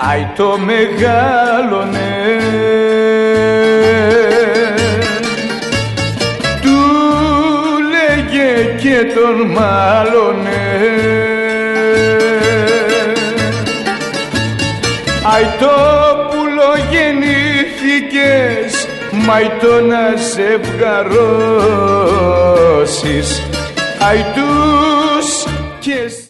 Αϊ το μεγάλωνε, του λέγε και τον μάλωνε. Αϊ το πουλο γεννήθηκες, μα το να ζευγαρώσεις. Αϊ τους και